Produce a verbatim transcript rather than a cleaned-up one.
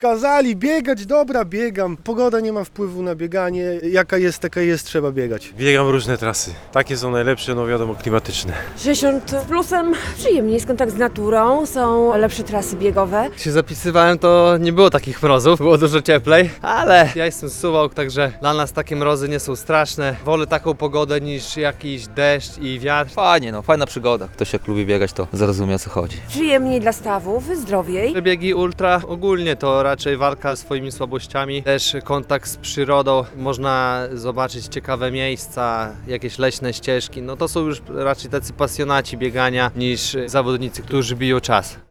Kazali biegać, dobra, biegam. Pogoda nie ma wpływu na bieganie. Jaka jest, taka jest, trzeba biegać. Biegam różne trasy. Takie są najlepsze, no wiadomo, klimatyczne. sześćdziesiąt plusem przyjemniej, jest kontakt z naturą, są lepsze trasy biegowe. Jak się zapisywałem, to nie było takich mrozów, było dużo cieplej, ale ja jestem z Suwałk, także dla nas takie mrozy nie są straszne. Wolę taką pogodę niż jakiś deszcz i wiatr. Fajnie, no fajna przygoda. Ktoś jak lubi biegać, to zrozumie, o co chodzi. Przyjemniej dla stawów, zdrowiej. Biegi ultra ogólnie to raczej walka ze swoimi słabościami, też kontakt z przyrodą, można zobaczyć ciekawe miejsca, jakieś leśne ścieżki, no to są już raczej tacy pasjonaci biegania niż zawodnicy, którzy biją czas.